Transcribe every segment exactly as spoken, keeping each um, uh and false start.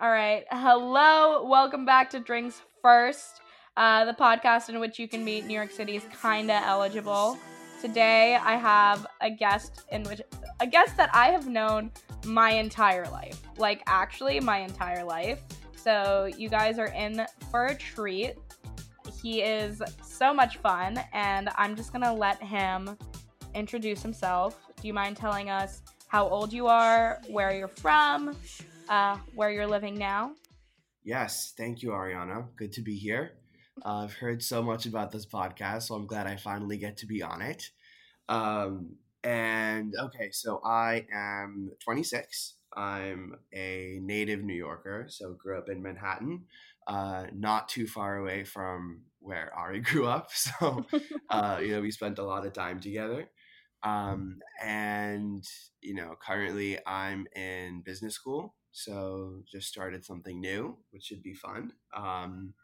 All right. Hello. Welcome back to Drinks First, uh, the podcast in which you can meet New York City's kinda eligible. Today, I have a guest in which a guest that I have known my entire life, like actually my entire life. So you guys are in for a treat. He is so much fun, and I'm just gonna let him introduce himself. Do you mind telling us how old you are, where you're from, uh, where you're living now? Yes, thank you, Ariana. Good to be here. Uh, I've heard so much about this podcast, so I'm glad I finally get to be on it. Um, and okay, so I am twenty-six. I'm a native New Yorker, so grew up in Manhattan, uh, not too far away from where Ari grew up. So, uh, you know, we spent a lot of time together. Um, and, you know, currently I'm in business school. So just started something new, which should be fun. Um,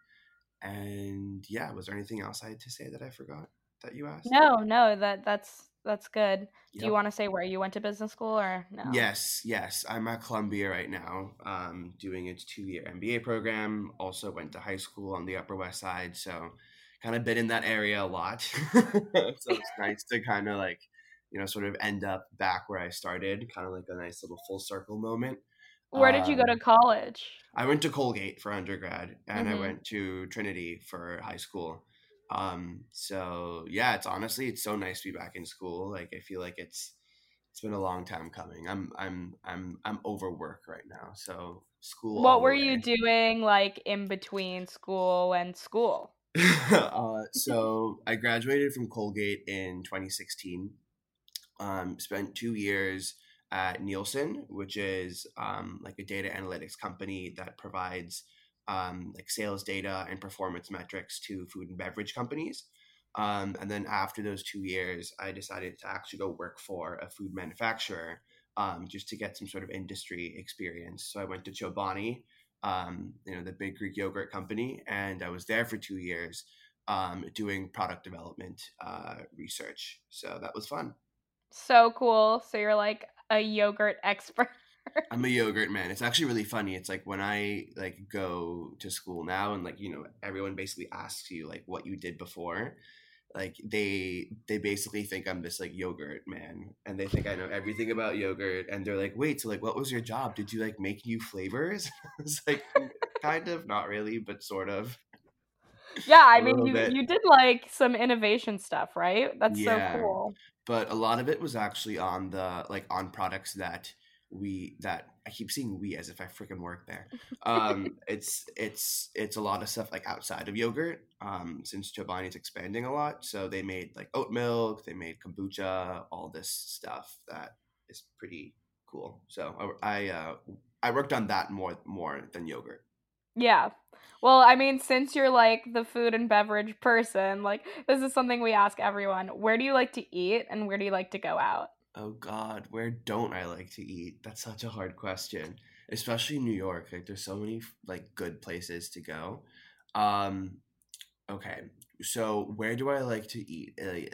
and yeah, was there anything else I had to say that I forgot that you asked? No, no, that that's that's good. Do you Yep. want to say where you went to business school or no? Yes, yes. I'm at Columbia right now, um, doing its two-year M B A program. Also went to high school on the Upper West Side, so kind of been in that area a lot. So it's nice to kind of like, you know, sort of end up back where I started, kind of like a nice little full circle moment. Where did you go to Um, college? I went to Colgate for undergrad, and I Mm-hmm. went to Trinity for high school. Um, so yeah, it's honestly it's so nice to be back in school. Like I feel like it's it's been a long time coming. I'm I'm I'm I'm over work right now, so school What all the were you way. doing like in between school and school? uh, so I graduated from Colgate in twenty sixteen. Um, spent two years at Nielsen, which is um, like a data analytics company that provides um, like sales data and performance metrics to food and beverage companies. Um, and then after those two years, I decided to actually go work for a food manufacturer um, just to get some sort of industry experience. So I went to Chobani, um, you know, the big Greek yogurt company, and I was there for two years um, doing product development uh, research. So that was fun. So cool. So you're like a yogurt expert. I'm a yogurt man. It's actually really funny. It's like when I like go to school now and like, you know, everyone basically asks you like what you did before. Like they they basically think I'm this like yogurt man and they think I know everything about yogurt and they're like, "Wait, so like what was your job? Did you like make new flavors?" It's like kind of, not really, but sort of Yeah, I a mean little you bit. you did like some innovation stuff, right? That's so Yeah. cool. But a lot of it was actually on the like on products that we that I keep seeing we as if I freaking work there. Um, it's it's it's a lot of stuff like outside of yogurt. Um, since Chobani's expanding a lot, so they made like oat milk, they made kombucha, all this stuff that is pretty cool. So I I, uh, I worked on that more more than yogurt. Yeah. Well, I mean, since you're like the food and beverage person, like this is something we ask everyone. Where do you like to eat and where do you like to go out? Oh God, where don't I like to eat? That's such a hard question, especially New York. Like, there's so many like good places to go. Um, okay, so where do I like to eat? Uh,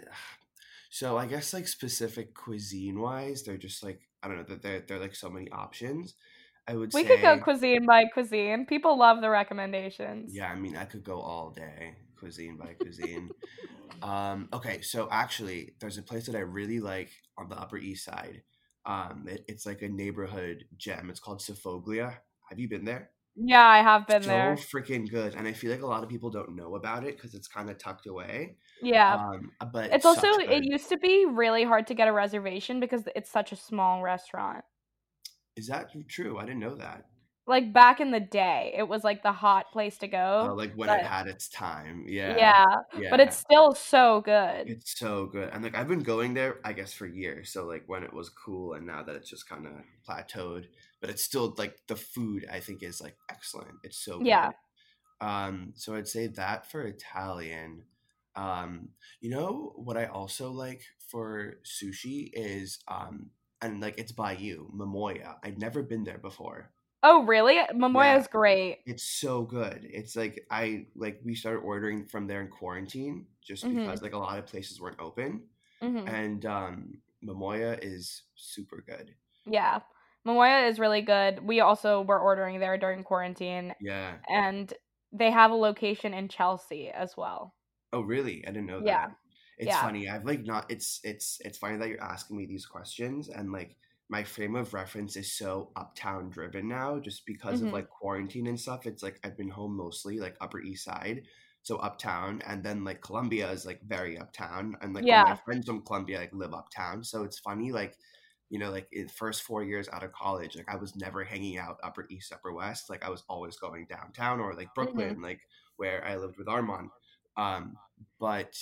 so I guess like specific cuisine wise, they're just like I don't know. That there there are like so many options. I would We could go say, cuisine by cuisine. People love the recommendations. yeah. I mean, I could go all day, cuisine by cuisine. Um, okay, so actually, there's a place that I really like on the Upper East Side. Um, it, it's like a neighborhood gem. It's called Sophoglia. Have you been there? Yeah, I have been So there. freaking good, and I feel like a lot of people don't know about it because it's kind of tucked away. Yeah. Um, but It's it's also such it good. used to be really hard to get a reservation because it's such a small restaurant. Is that true? I didn't know that. Like back in the day, it was like the hot place to Uh, go, like when it but had its time. Yeah, yeah, but yeah. it's still so good. It's so good. And like I've been going there, I guess, for years. So like when it was cool and now that it's just kind of plateaued, but it's still like the food I think is like excellent. It's so Yeah. good. Um, so I'd say that for Italian. Um, you know what I also like for sushi is um and like it's by you, Momoya. I've never been there before. Oh, really? Yeah, Momoya's great. it's so good. It's like I like we started ordering from there in quarantine just Mhm. because like a lot of places weren't open Mhm. and um Momoya is super good. Yeah. Momoya is really good. We also were ordering there during quarantine, Yeah. and they have a location in Chelsea as well. Oh, really? I didn't know Yeah. that. It's Yeah. funny. I've like not. It's it's it's funny that you're asking me these questions, and like my frame of reference is so uptown driven now, just because of Mhm. like quarantine and stuff. It's like I've been home mostly, like Upper East Side, so uptown, and then like Columbia is like very uptown, and like all my Yeah. friends from Columbia like live uptown. So it's funny, like you know, like in first four years out of college, like I was never hanging out Upper East, Upper West. Like I was always going downtown or like Mhm. Brooklyn, like where I lived with Armand. Um, but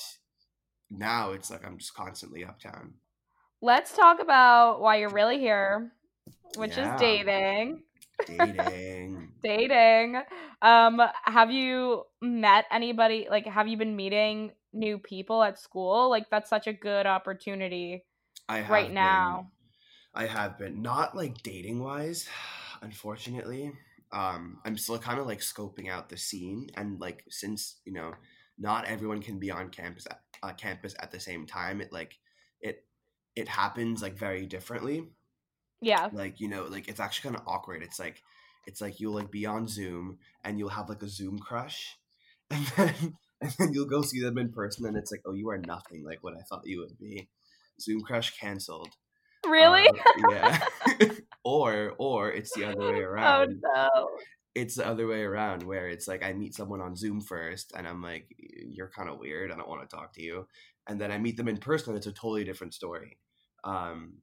now it's like I'm just constantly uptown. Let's talk about why you're really here, which is Yeah, dating. dating. Dating. Um, have you met anybody, like, have you been meeting new people at school? Like, that's such a good opportunity I right have been. now. I have been not like dating wise, unfortunately. Um, I'm still kind of like scoping out the scene, and like since you know, not everyone can be on campus at uh, campus at the same time. It like it it happens like very differently. Yeah. Like you know like it's actually kind of awkward. It's like it's like you'll like be on Zoom and you'll have like a Zoom crush, and then and then you'll go see them in person and it's like, oh, you are nothing like what I thought you would be. Zoom crush canceled. Really? uh yeah. or or it's the other way Oh, around. no. It's the other way around where it's like I meet someone on Zoom first and I'm like, you're kind of weird, I don't want to talk to you, and then I meet them in person and it's a totally different story. um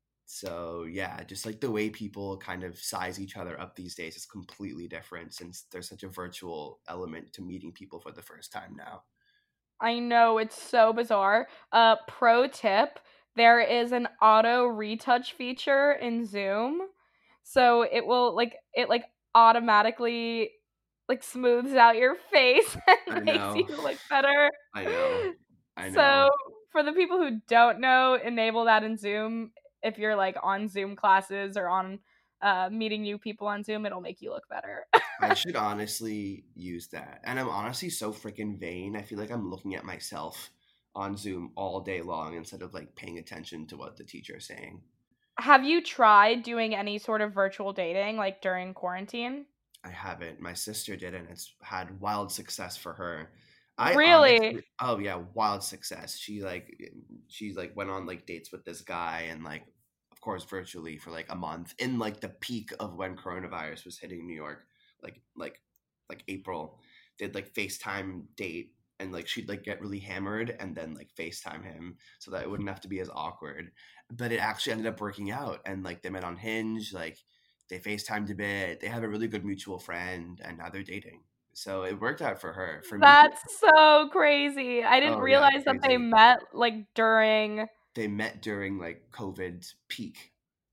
so yeah, just like the way people kind of size each other up these days is completely different since there's such a virtual element to meeting people for the first time now. I know, it's so bizarre. Uh, pro tip, there is an auto retouch feature in Zoom. So it will like it like automatically like smooths out your face I and makes you know. look better. I know. I So know. for the people who don't know, enable that in Zoom. If you're like on Zoom classes or on uh, meeting new people on Zoom, it'll make you look better. I should honestly use that. And I'm honestly so freaking vain. I feel like I'm looking at myself on Zoom all day long instead of like paying attention to what the teacher is saying. Have you tried doing any sort of virtual dating like during quarantine? I haven't. My sister did, and it's had wild success for her. I Really? honestly, oh yeah, wild success. She like, she like went on like dates with this guy, and like, of course, virtually for like a month in like the peak of when coronavirus was hitting New York, like like like April. Did like FaceTime date, and like she'd like get really hammered, and then like FaceTime him so that it wouldn't have to be as awkward. But it actually ended up working out, and like they met on Hinge, like they FaceTimed a bit. They have a really good mutual friend, and now they're dating. So it worked out for her. For me, That's so crazy. I didn't oh yeah, realize that they crazy. met like during. They met during like COVID's peak.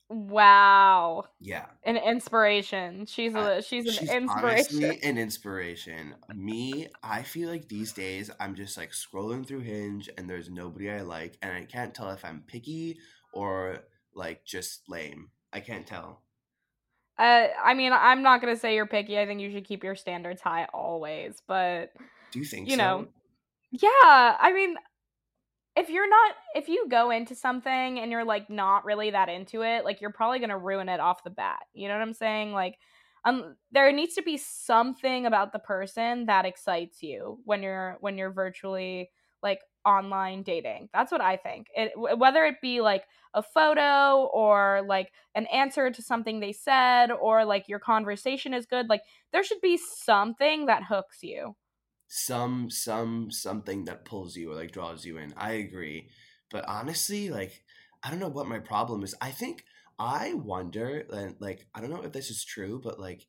Wow. Yeah. An inspiration. She's Uh, a she's an she's inspiration. honestly an inspiration. Me, I feel like these days I'm just like scrolling through Hinge and there's nobody I like, and I can't tell if I'm picky or like just lame. I can't tell. Uh, I mean, I'm not gonna say you're picky. I think you should keep your standards high always. But Do you think you know, so? yeah. I mean, if you're not, if you go into something and you're like not really that into it, like you're probably gonna ruin it off the bat. You know what I'm saying? Like, um, there needs to be something about the person that excites you when you're when you're virtually like online dating. That's what I think. It whether it be like a photo or like an answer to something they said or like your conversation is good. Like there should be something that hooks you. some some something that pulls you or like draws you in. I agree. But honestly, like I don't know what my problem is. I think I wonder and like I don't know if this is true, but like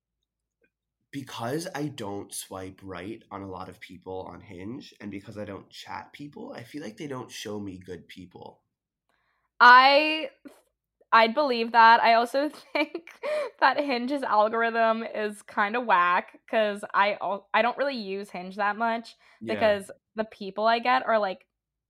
because I don't swipe right on a lot of people on Hinge and because I don't chat people, I feel like they don't show me good people. I I'd believe that. I also think that Hinge's algorithm is kind of whack because I al- I don't really use Hinge that much Yeah. because the people I get are like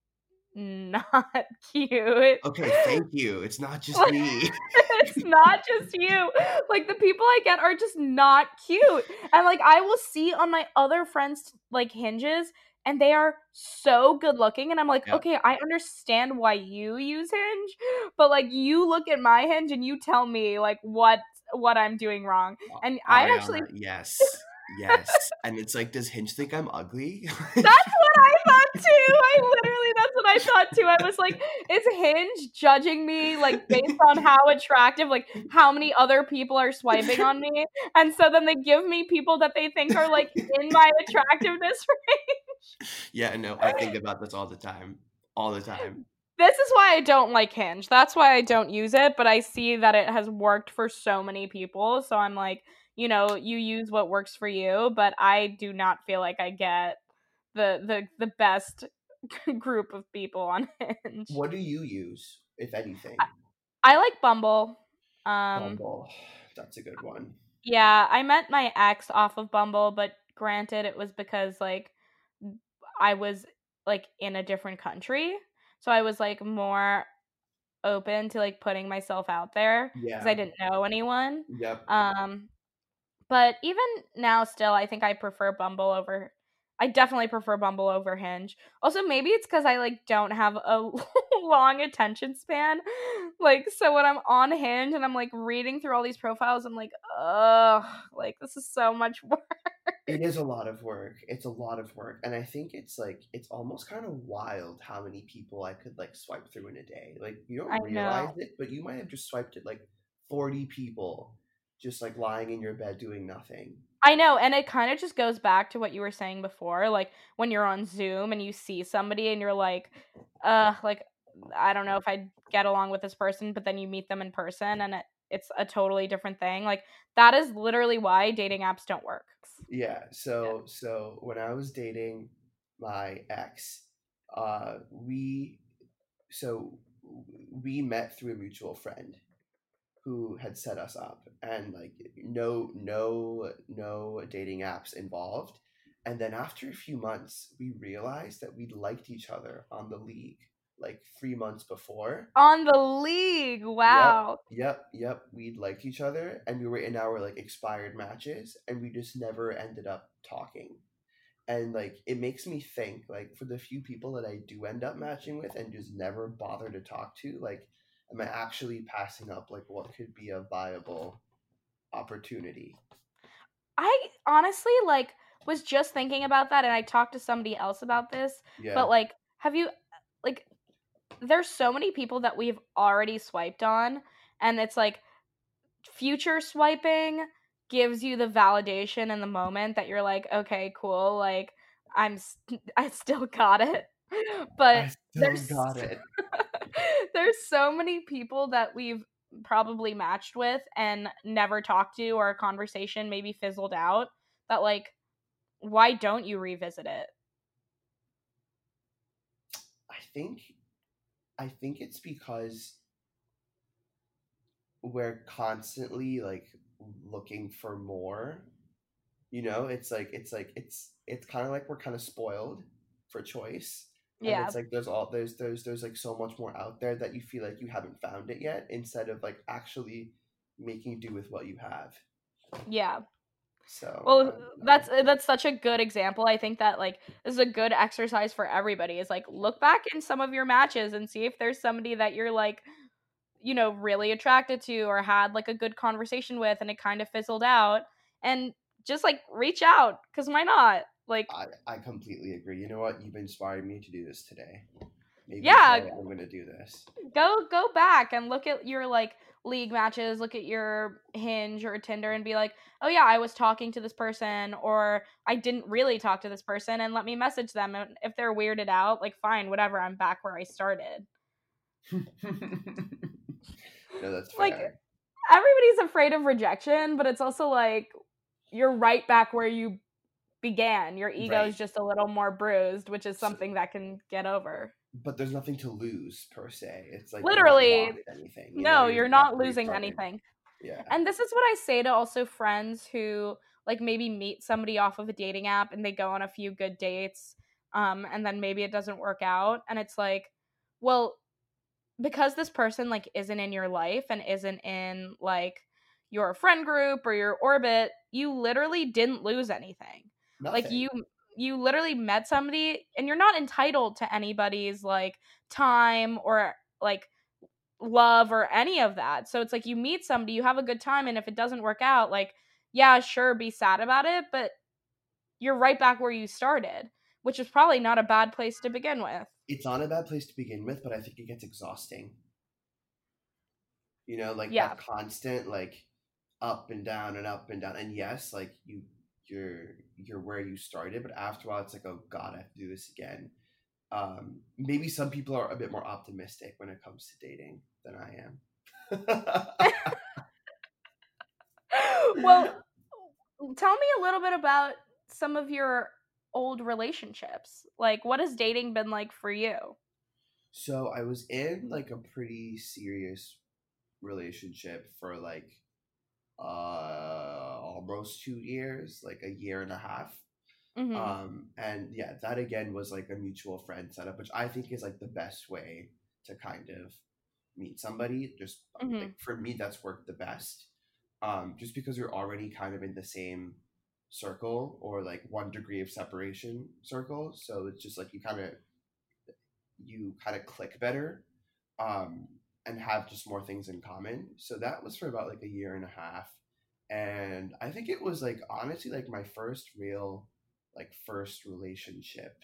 not cute. Okay, thank you. It's not just me. It's not just you. Like the people I get are just not cute. And like I will see on my other friends like Hinges and they are so good looking, and I'm like, Yep. okay, I understand why you use Hinge, but like you look at my Hinge and you tell me like what what I'm doing wrong. And I actually Ariana, yes. Yes. And it's like, does Hinge think I'm ugly? that's what I thought too. I literally, that's what I thought too. I was like, is Hinge judging me like based on how attractive, like how many other people are swiping on me? And so then they give me people that they think are like in my attractiveness range. Yeah, no, I think about this all the time. All the time. This is why I don't like Hinge. That's why I don't use it, but I see that it has worked for so many people. So I'm like, you know, you use what works for you, but I do not feel like I get the the the best group of people on Hinge. What do you use, if anything? I, I like Bumble. Um Bumble. That's a good one. yeah, I met my ex off of Bumble, but granted it was because like I was like in a different country. So I was like more open to like putting myself out there because I Yeah. didn't know anyone. Yep. Um But even now, still, I think I prefer Bumble over. I definitely prefer Bumble over Hinge. Also, maybe it's because I like don't have a long attention span. Like, so when I'm on Hinge and I'm like reading through all these profiles, I'm like, ugh, like this is so much work. It is a lot of work. It's a lot of work. And I think it's like it's almost kind of wild how many people I could like swipe through in a day. Like you I don't know. realize it, but you might have just swiped it like forty people just like lying in your bed doing nothing. I know, and it kind of just goes back to what you were saying before, like when you're on Zoom and you see somebody and you're like, uh, like I don't know if I'd get along with this person, but then you meet them in person and it, it's a totally different thing. Like that is literally why dating apps don't work. Yeah, so so when I was dating my ex, uh we so we met through a mutual friend who had set us up, and like no no no dating apps involved. And then after a few months we realized that we liked each other on the league like three months before. On the league, Yep, wow. yep, yep. We'd liked each other and we were in our like expired matches and we just never ended up talking. And like it makes me think like for the few people that I do end up matching with and just never bother to talk to, like am I actually passing up like what could be a viable opportunity? I honestly like was just thinking about that and I talked to somebody else about this, Yeah. but like have you like there's so many people that we've already swiped on and it's like future swiping gives you the validation in the moment that you're like, okay, cool, like I'm st- I still got it. But I still there's got it. there's so many people that we've probably matched with and never talked to or a conversation maybe fizzled out that like why don't you revisit it? I think I think it's because we're constantly like looking for more. You know, it's like it's like it's it's kind of like we're kind of spoiled for choice. And Yeah. it's like there's all there's there's there's like so much more out there that you feel like you haven't found it yet instead of like actually making do with what you have. Yeah. So I Well, don't know. that's uh, that's such a good example. I think that like this is a good exercise for everybody. Is like look back in some of your matches and see if there's somebody that you're like, you know, really attracted to or had like a good conversation with and it kind of fizzled out and just like reach out cuz why not? Like I, I completely agree. You know what? You've inspired me to do this today. Maybe yeah, today I'm gonna do this. go go back and look at your like league matches, look at your Hinge or Tinder and be like, "Oh yeah, I was talking to this person or I didn't really talk to this person and let me message them and if they're weirded out, like fine, whatever, I'm back where I started." No, that's Like fair. everybody's afraid of rejection, but it's also like you're right back where you began. Your ego is Right. just a little more bruised, which is So, something that can get over. but there's nothing to lose per se. It's like you're not Literally, lost anything. You know, no, you're you're just back not where you losing started. anything. Yeah. And this is what I say to also friends who like maybe meet somebody off of a dating app and they go on a few good dates um and then maybe it doesn't work out and it's like, well, because this person like isn't in your life and isn't in like your friend group or your orbit, you literally didn't lose anything. Like you Nothing. you literally met somebody, and you're not entitled to anybody's like time or like love or any of that. So it's like you meet somebody, you have a good time, and if it doesn't work out, like, yeah, sure, be sad about it, but you're right back where you started, which is probably not a bad place to begin with. It's not a bad place to begin with, but I think it gets exhausting. You know, like Yeah. that constant like up and down and up and down. And yes, like you you're you're where you started, but after a while it's like, oh God, I have to do this again. Um, maybe some people are a bit more optimistic when it comes to dating than I am. Well, tell me a little bit about some of your old relationships. Like, what has dating been like for you? So I was in like a pretty serious relationship for like uh almost two years, like a year and a half. Mm-hmm. Um, and yeah, that again was like a mutual friend setup, which I think is like the best way to kind of meet somebody. Just Mm-hmm. like for me, that's worked the best. Um, just because you're already kind of in the same circle or like one degree of separation circle. So it's just like you kind of you kind of click better, um, and have just more things in common. So that was for about like a year and a half. And I think it was like honestly like my first real like first relationship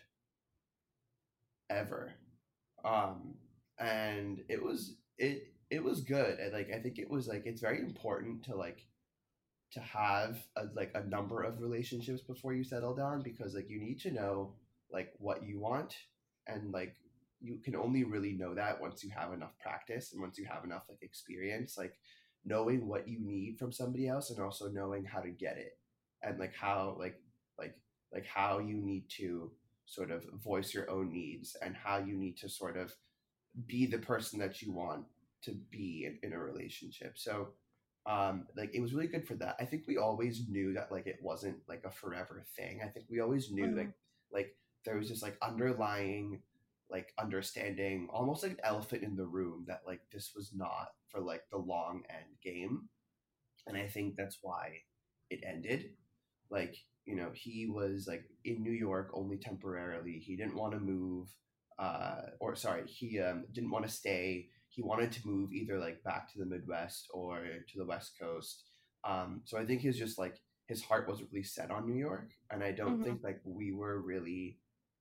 ever. Um and it was it it was good. And like I think it was like it's very important to like to have a, like a number of relationships before you settle down, because like you need to know like what you want, and like you can only really know that once you have enough practice and once you have enough like experience, like knowing what you need from somebody else and also knowing how to get it, and like how like like like how you need to sort of voice your own needs and how you need to sort of be the person that you want to be in, in a relationship. So um like it was really good for that. I think we always knew that like it wasn't like a forever thing. I think we always knew Mm-hmm. like like there was just like underlying like understanding, almost like an elephant in the room, that like this was not for like the long end game. And I think that's why it ended. Like, you know, he was like in New York only temporarily. He didn't want to move, uh, or sorry, he um, didn't want to stay. He wanted to move either like back to the Midwest or to the West Coast. Um, so I think he's just like his heart was really set on New York, and I don't Mm-hmm. think like we were really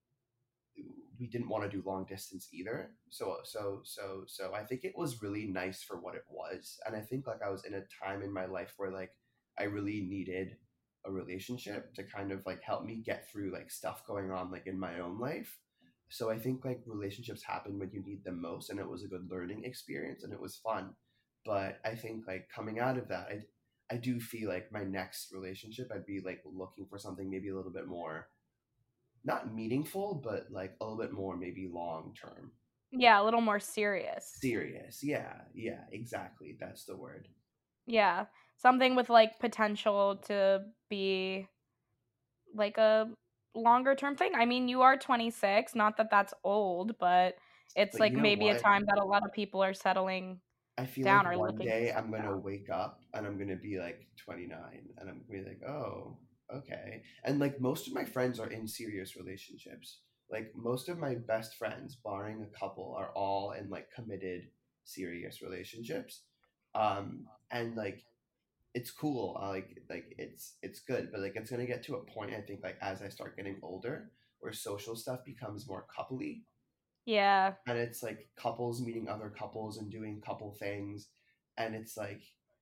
we didn't want to do long distance either. So so so so I think it was really nice for what it was. And I think like I was in a time in my life where like I really needed a relationship to kind of like help me get through like stuff going on like in my own life. So I think like relationships happen when you need them most, and it was a good learning experience and it was fun. But I think like coming out of that, I I do feel like my next relationship I'd be like looking for something maybe a little bit more, not meaningful, but like a little bit more maybe long term. Yeah, a little more serious. Serious. Yeah, yeah, exactly. That's the word. Yeah, something with like potential to be like a longer term thing. I mean, you are twenty-six, not that that's old, but it's But you like know maybe a what? time that a lot of people are settling I feel like down or one looking to day I'm settle gonna down. wake up and I'm gonna be like twenty-nine and I'm gonna be like, oh, okay. And like most of my friends are in serious relationships. Like most of my best friends, barring a couple, are all in like committed, serious relationships. Um, and like it's cool. I like like it's it's good, but like it's gonna get to a point, I think, like as I start getting older, where social stuff becomes more coupley, Yeah. and it's like couples meeting other couples and doing couple things, and it's like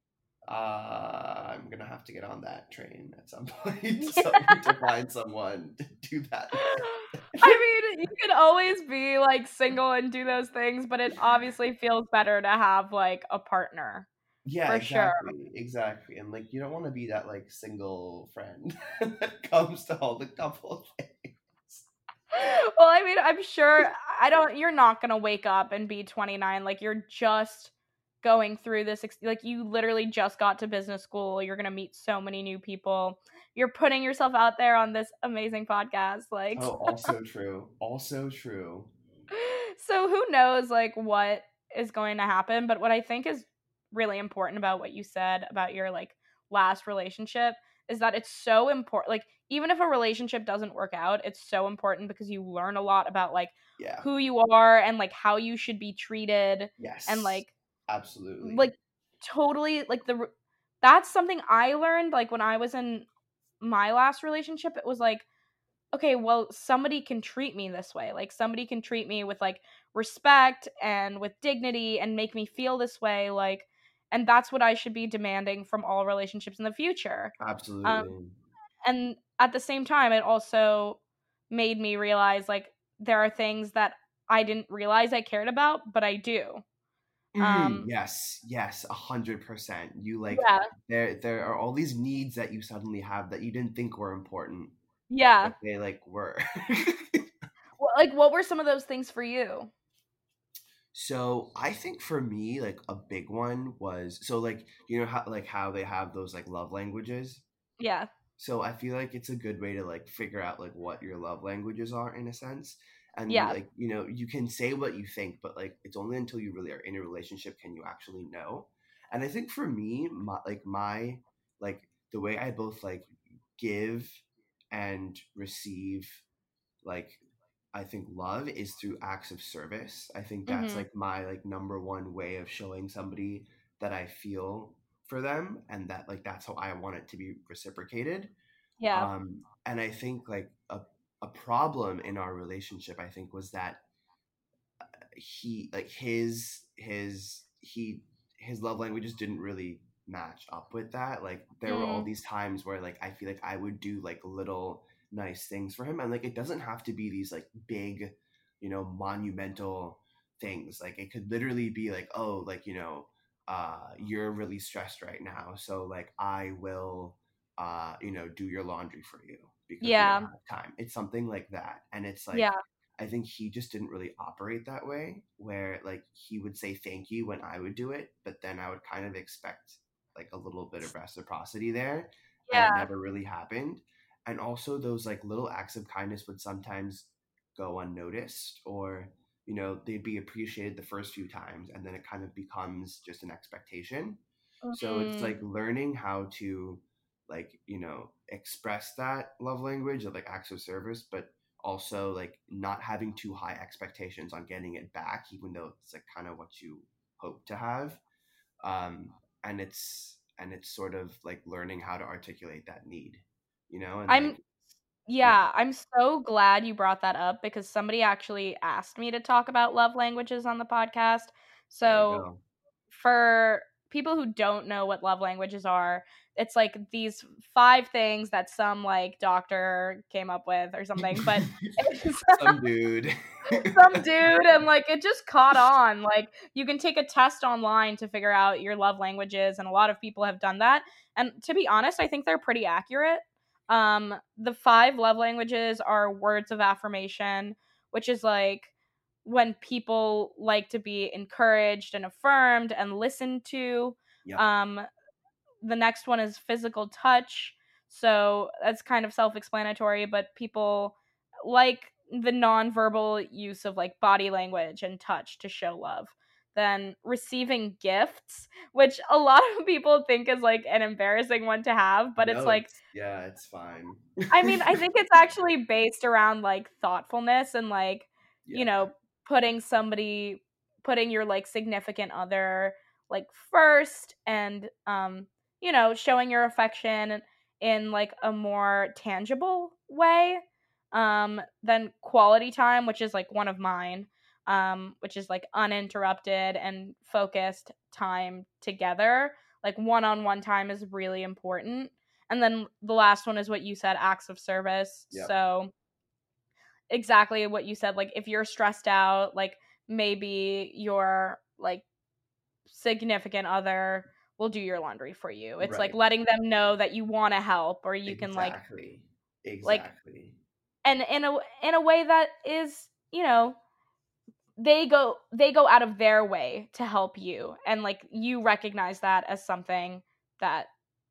uh, I'm gonna have to get on that train at some point. So I need to find someone to do that with. I mean, you could always be like single and do those things, but it obviously feels better to have like a partner Yeah, for sure. exactly, exactly, and like you don't want to be that like single friend that comes to all the couple things. Well, I mean, I'm sure I don't you're not going to wake up and be twenty-nine, like you're just going through this ex- like you literally just got to business school. You're going to meet so many new people. You're putting yourself out there on this amazing podcast like Oh, also true. Also true. so who knows like what is going to happen, but what I think is really important about what you said about your like last relationship is that it's so important. Like, even if a relationship doesn't work out, it's so important because you learn a lot about like Yeah. who you are and like how you should be treated, and Yes. like Absolutely. like totally like the that's something I learned like when I was in my last relationship. It was like, okay, well, somebody can treat me this way. Like, somebody can treat me with like respect and with dignity and make me feel this way. Like, and that's what I should be demanding from all relationships in the future. Um, Absolutely. and at the same time, it also made me realize like there are things that I didn't realize I cared about, but I do. Mm, Um, yes, yes, a hundred percent. You like yeah, there there are all these needs that you suddenly have that you didn't think were important, yeah. but they like were. Well, like, what were some of those things for you? So I think for me, like a big one was so like you know how like how they have those like love languages. Yeah, So I feel like it's a good way to like figure out like what your love languages are in a sense. And yeah. like, you know, you can say what you think, but like it's only until you really are in a relationship can you actually know. And I think for me, my like my like the way I both like give and receive like I think love is through acts of service. I think that's Mhm. like my like number one way of showing somebody that I feel for them and that like that's how I want it to be reciprocated. Yeah. Um and I think like a a problem in our relationship I think was that he like his his he his love languages didn't really match up with that. Like there were all Mm, these times where like I feel like I would do like little nice things for him and like it doesn't have to be these like big, you know, monumental things. Like it could literally be like, oh, like, you know, uh you're really stressed right now, so like I will uh you know do your laundry for you because we don't yeah. have time. It's something like that. And it's like Yeah. I think he just didn't really operate that way, where like he would say thank you when I would do it, but then I would kind of expect like a little bit of reciprocity there, and it Yeah. never really happened. And also, those like little acts of kindness would sometimes go unnoticed, or you know, they'd be appreciated the first few times, and then it kind of becomes just an expectation. So it's Mm, like learning how to like you know express that love language of like acts of service, but also like not having too high expectations on getting it back even though it's like kind of what you hope to have. um and it's and it's sort of like learning how to articulate that need, you know, and I'm like yeah, yeah, I'm so glad you brought that up because somebody actually asked me to talk about love languages on the podcast. there you So, go. for people who don't know what love languages are, it's like these five things that some like doctor came up with or something, but it's Some dude. some dude, and like it just caught on. Like, you can take a test online to figure out your love languages, and a lot of people have done that. And to be honest, I think they're pretty accurate. Um the five love languages are words of affirmation, which is like when people like to be encouraged and affirmed and listened to. Yep. um the next one is physical touch. So that's kind of self explanatory, but people like the nonverbal use of like body language and touch to show love. Then receiving gifts, which a lot of people think is like an embarrassing one to have, but it's No, like, it's yeah, it's fine. I mean, I think it's actually based around like thoughtfulness and like, you Yeah. know, putting somebody, putting your like significant other like first, and um, you know, showing your affection in like a more tangible way. Um, than quality time, which is like one of mine, um, which is like uninterrupted and focused time together. Like one on one time is really important. And then the last one is what you said, acts of service. Yep. So exactly what you said. Like if you're stressed out, like maybe your like significant other will do your laundry for you. It's like Right. letting them know that you want to help, or you can like Exactly. like Exactly. and in a in a way that is, you know, they go they go out of their way to help you, and like you recognize that as something that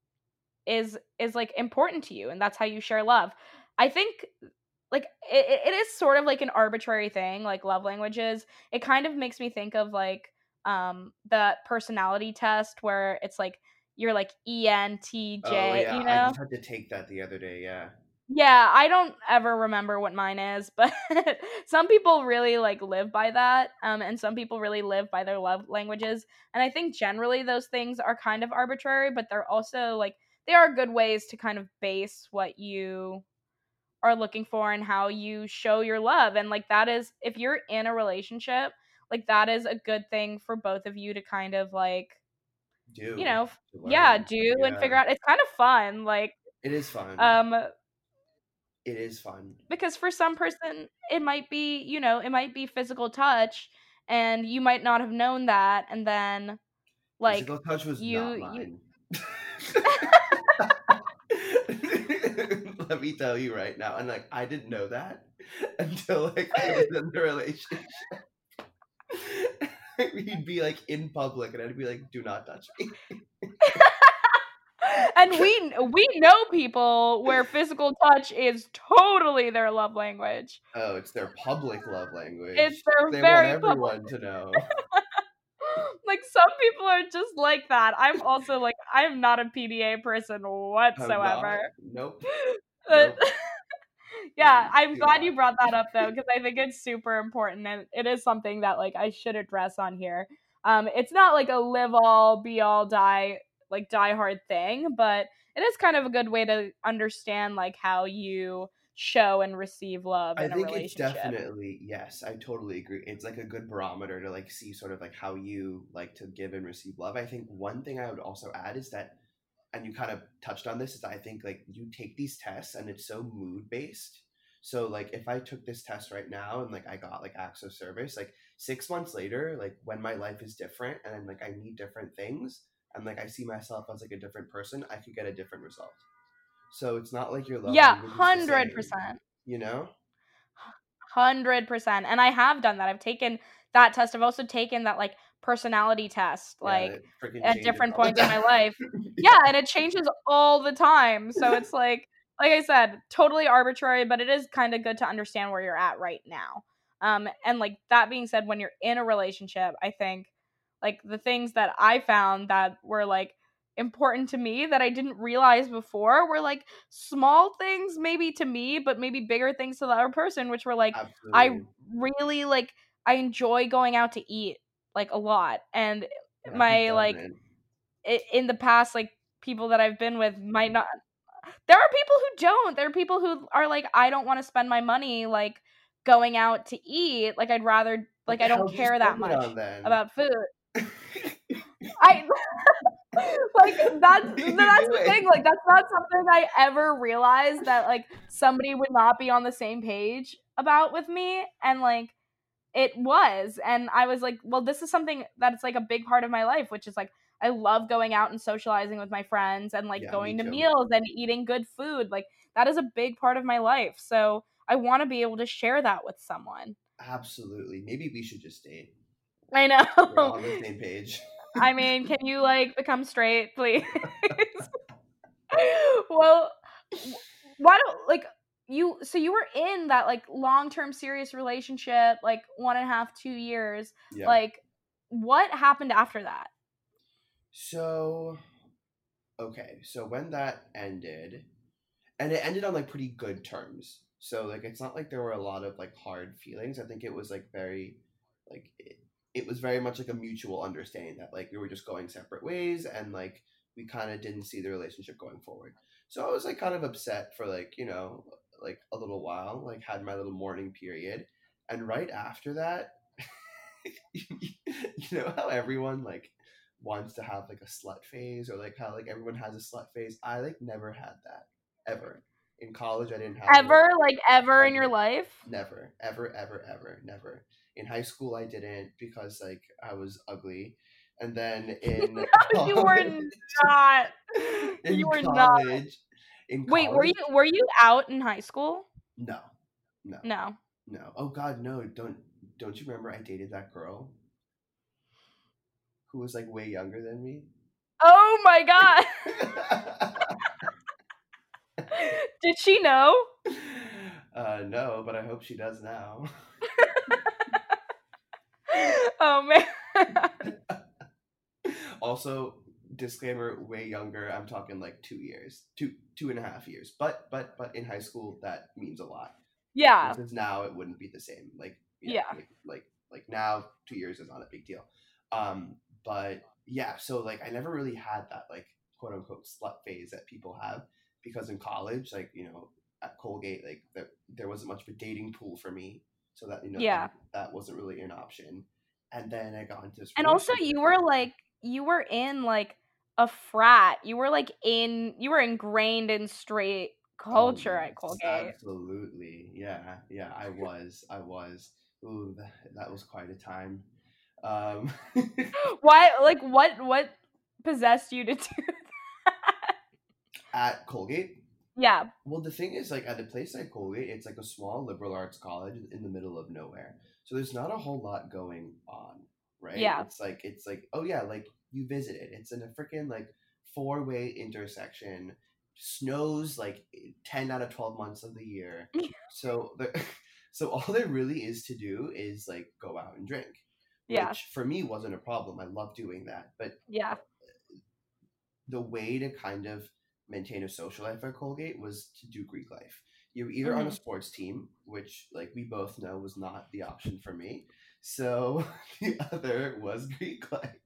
is is like important to you, and that's how you share love. I think like it, it is sort of like an arbitrary thing, like love languages. It kind of makes me think of like um the personality test, where it's like your like E N T Oh J, yeah, you I know? just had to take that the other day. Yeah. Yeah, I don't ever remember what mine is, but some people really like live by that, um, and some people really live by their love languages. And I think generally those things are kind of arbitrary, but they're also like they are good ways to kind of base what you are looking for and how you show your love. And like that is if you're in a relationship, like that is a good thing for both of you to kind of like, you Do know, f- to yeah, learn. do and Yeah, figure out. It's kind of fun, like it is fun. um It is fun. because for some person it might be, you know, it might be physical touch and you might not have known that, and then like Physical touch was you not you mine. Let me tell you right now, and like I didn't know that until like I was in the relationship. He'd be like in public, and I'd be like, "Do not touch me." and we we know people where physical touch is totally their love language. Oh, it's their public love It's language. their They want very public. everyone to know. Like some people are just like that. I'm also like I'm not a P D A person I'm not. whatsoever. Nope. But Nope. yeah, Please I'm do glad not. you brought that up though, because I think it's super important and it is something that like I should address on here. Um, it's not like a live all, be all, die like die hard thing, but it is kind of a good way to understand like how you show and receive love I in a think it's relationship. definitely, yes, I totally agree. It's like a good barometer to like see sort of like how you like to give and receive love. I think one thing I would also add is that, and you kind of touched on this, is that I think like you take these tests and it's so mood based. So like if I took this test right now and like I got like acts of service, like six months later, like when my life is different and like I need different things and like I see myself as like a different person, I could get a different result. So it's not like your love Yeah, language is the same, one hundred percent. you know? one hundred percent. And I have done that. I've taken that test. I've also taken that like personality test Yeah, like it freaking at changes different all the points in my time. life. Yeah, Yeah, and it changes all the time. So it's like like I said, totally arbitrary, but it is kind of good to understand where you're at right now. Um and like that being said, when you're in a relationship, I think like the things that I found that were like important to me that I didn't realize before were like small things maybe to me, but maybe bigger things to the other person, which were like I absolutely. really like I enjoy going out to eat like a lot. And Yeah, who my like doesn't? I in the past like people that I've been with might not, there are people who don't. There are people who are like I don't want to spend my money like going out to eat. Like I'd rather What like the I don't hell did you care that spend it on much then? about food. I like that's What are you that's the doing? thing, like that's not something I ever realized that like somebody would not be on the same page about with me, and like it was, and I was like, well, this is something that's like a big part of my life, which is like I love going out and socializing with my friends and like Yeah, me going to too. meals and eating good food. Like that is a big part of my life. So I want to be able to share that with someone. Absolutely. Maybe we should just date. I We're know. all on the same page. I mean, can you like become straight, please? Well, w- why don't like you? So you were in that like long term serious relationship, like one and a half, two years. Yeah. Like, what happened after that? So, okay. So when that ended, and it ended on like pretty good terms. So like it's not like there were a lot of like hard feelings. I think it was like very like it, it was very much like a mutual understanding that like we were just going separate ways and like we kind of didn't see the relationship going forward. So I was like kind of upset for like, you know, like a little while, like had my little mourning period. And right after that, you know how everyone like wants to have like a slut phase or like how like everyone has a slut phase. I like never had that ever. In college, I didn't have it Ever, like ever in your ever. life? Never, ever, ever, ever, never. In high school, I didn't because like I was ugly, and then in You were college, not. You in were not. college, in Wait, were you college, were you out in high school? no, no, No. no. Oh God, no! Don't don't you remember I dated that girl who was like way younger than me? Oh my god. Did she know? uh, no, but I hope she does now. Oh man. Also, disclaimer, way younger. I'm talking like two years, two two and a half years. But but but in high school, that means a lot. Yeah. Versus now, it wouldn't be the same. Like yeah, Yeah. like like like now, two years is not a big deal. Um, but yeah, so like I never really had that like quote unquote slut phase that people have because in college, like you know, at Colgate, like there there wasn't much of a dating pool for me, so that you know Yeah. that, that wasn't really an option. And then I got into this And also relationship. you were like you were in like a frat. You were like in you were ingrained in straight Oh culture at yes, Colgate. absolutely. Yeah, yeah, I was. I was. Ooh, that, that was quite a time. Um, Why like what what possessed you to do that? at Colgate. Yeah. Well, the thing is, like at a place like Colgate, it's like a small liberal arts college in the middle of nowhere. So there's not a whole lot going on, right? Yeah. It's like it's like oh yeah, like you visited. It's in a freaking like four way intersection. Snows like ten out of twelve months of the year. So the so all there really is to do is like go out and drink, Yeah. which for me wasn't a problem. I love doing that, but Yeah. the way to kind of maintain a social life at Colgate was to do Greek life. You were either on a Mhm. sports team, which, like we both know, was not the option for me. So the other was Greek life.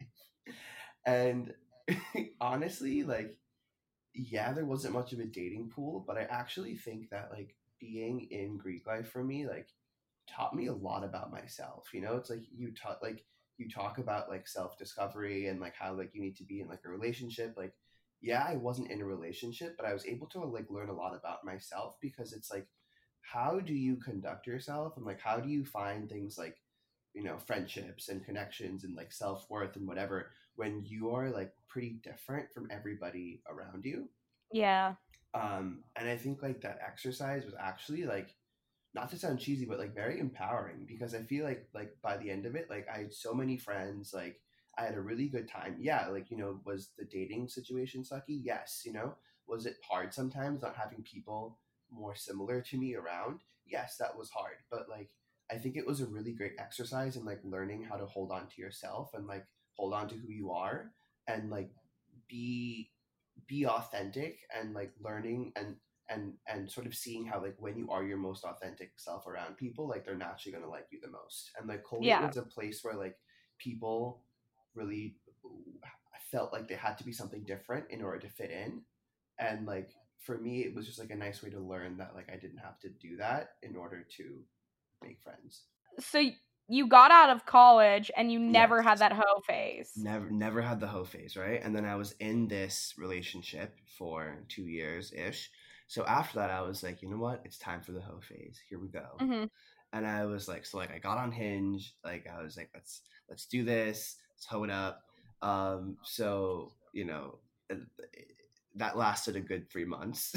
And honestly, like, yeah, there wasn't much of a dating pool, but I actually think that, like, being in Greek life for me, like, taught me a lot about myself. You know, it's like you taught, like, you talk about like self discovery and like how like you need to be in like a relationship. Like, yeah, I wasn't in a relationship, but I was able to like learn a lot about myself because it's like, how do you conduct yourself and like how do you find things like you know friendships and connections and like self worth and whatever when you are like pretty different from everybody around you. Yeah. Um, and I think like that exercise was actually like not to sound cheesy, but like very empowering because I feel like like by the end of it, like I had so many friends, like I had a really good time. Yeah, like you know, was the dating situation sucky? Yes, you know, was it hard sometimes not having people more similar to me around? Yes, that was hard, but like I think it was a really great exercise in like learning how to hold on to yourself and like hold on to who you are and like be be authentic and like learning and and and sort of seeing how like when you are your most authentic self around people like they're naturally going to like you the most and like Colgate Yeah. was a place where like people really felt like they had to be something different in order to fit in and like for me it was just like a nice way to learn that like I didn't have to do that in order to make friends. So y- you got out of college and you never had Yes. that hoe phase. Never, never had the hoe phase, right? And then I was in this relationship for two years ish. So after that, I was like, you know what? It's time for the hoe phase. Here we go. Hmm. And I was like, so like I got on Hinge. Like I was like, let's let's do this. Let's hoe it up. Um, so you know, it- that lasted a good three months,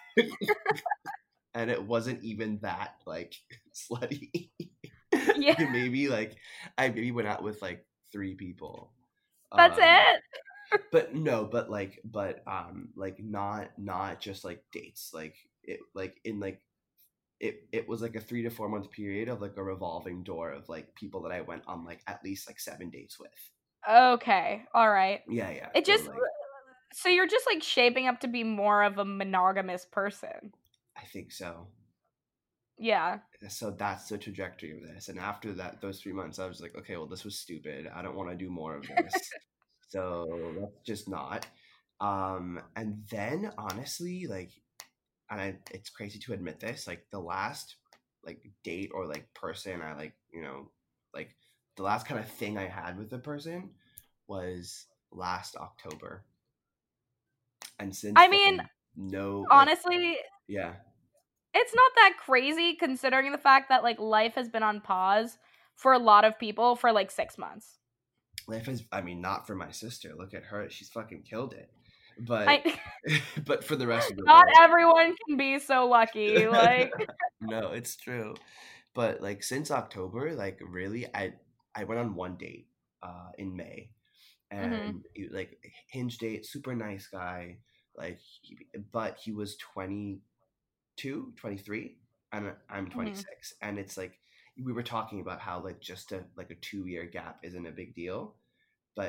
and it wasn't even that like slutty. Yeah. Maybe like I maybe went out with like three people. That's Um, it. but no, but like, but um, like not not just like dates. Like it, like in like it it was like a three to four month period of like a revolving door of like people that I went on like at least like seven dates with. Okay. All right. Yeah, yeah. It So just like, so you're just like shaping up to be more of a monogamous person. I think so. Yeah. So that's the trajectory of this. And after that, those three months, I was like, okay, well, this was stupid. I don't want to do more of this. So let's just not. Um, and then honestly, like and I, it's crazy to admit this, like the last like date or like person I like, you know, like the last kind of thing I had with a person was last October. And since I mean, then, no, like, honestly, yeah, it's not that crazy considering the fact that like life has been on pause for a lot of people for like six months. life is, I mean, not for my sister. Look at her. She's fucking killed it. But, I but for the rest of the not world, everyone can be so lucky. Like, no, it's true. But like since October, like really, I I went on one date uh, in May, mhm, and he, like Hinge date, super nice guy, like, he, but he was twenty two, twenty three, and I'm mhm, twenty six, and it's like we were talking about how like just a like a two year gap isn't a big deal, but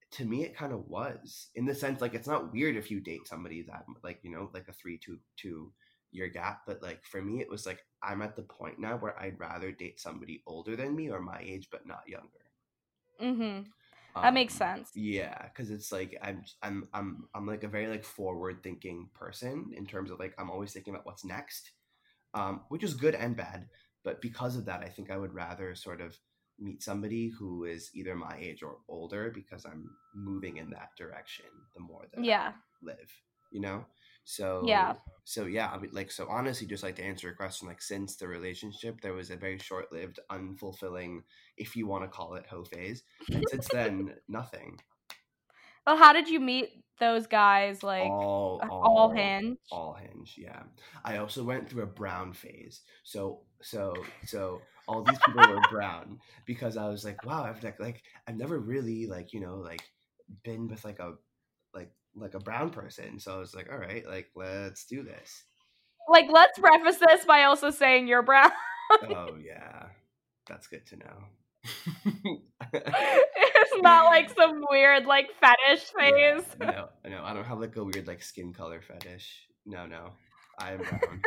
to me it kind of was, in the sense like it's not weird if you date somebody that like, you know, like a three two two year gap, but like for me it was like I'm at the point now where I'd rather date somebody older than me or my age but not younger. Mm-hmm. That makes Um, sense. yeah, because it's like I'm I'm I'm I'm like a very like forward thinking person, in terms of like I'm always thinking about what's next, um, which is good and bad. But because of that, I think I would rather sort of meet somebody who is either my age or older, because I'm moving in that direction the more that I Yeah. live, you know? Yeah. So, so yeah, I mean, like, so honestly, just like to answer your question, like, since the relationship, there was a very short lived, unfulfilling, if you want to call it, hoe phase. And since then, nothing. Well, how did you meet those guys? Like, all uh, all all Hinge? all Hinge, yeah. I also went through a brown phase, so so so all these people were brown, because I was like, wow, I've like, like I've never really, like, you know, like been with like a like like a brown person, so I was like, all right, like, let's do this. Like, let's preface this by also saying you're brown. Oh yeah, that's good to know. It's not like some weird like fetish Yeah, phase. no, no, I don't have like a weird like skin color fetish. No, no, I am brown.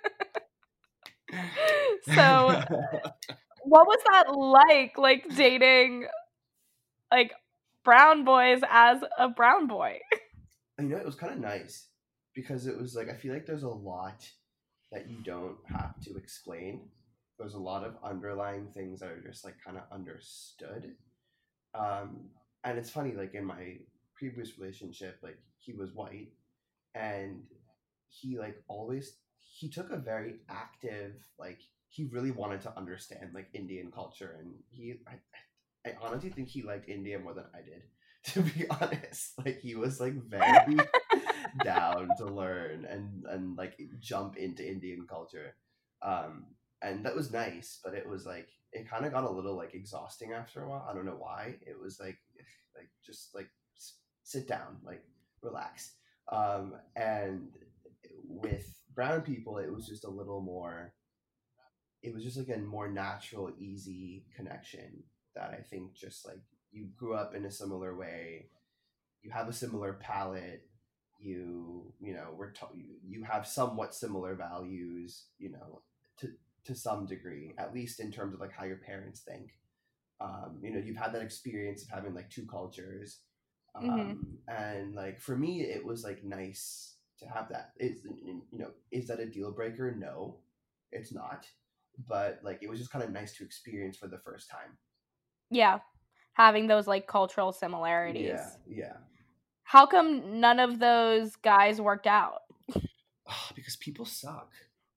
So, what was that like? Like dating like brown boys as a brown boy? You know, it was kind of nice, because it was like, I feel like there's a lot that you don't have to explain. There's a lot of underlying things that are just like kind of understood. Um, and it's funny, like in my previous relationship, like he was white, and he like always he took a very active, like, he really wanted to understand like Indian culture, and he I, I honestly think he liked India more than I did, to be honest. Like he was like very down to learn and and like jump into Indian culture. Um and that was nice, but it was like it kind of got a little like exhausting after a while. I don't know why. It was like like just like s- sit down, like relax. Um and with brown people it was just a little more, it was just like a more natural, easy connection, that I think just like you grew up in a similar way, you have a similar palate, you you know we're ta- you, you have somewhat similar values, you know, to to some degree, at least in terms of like how your parents think. Um, you know, you've had that experience of having like two cultures, Mm-hmm. um, and like for me, it was like nice to have that. Is you know, is that a deal breaker? No, it's not. But like, it was just kind of nice to experience for the first time. Yeah, having those like cultural Yeah, similarities. yeah. How come none of those guys worked out? Oh, because people suck.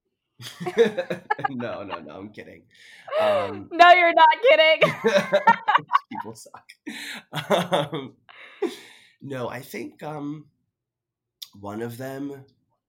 No, no, no. I'm kidding. Um, No, you're not kidding. people suck. Um, no, I think um, one of them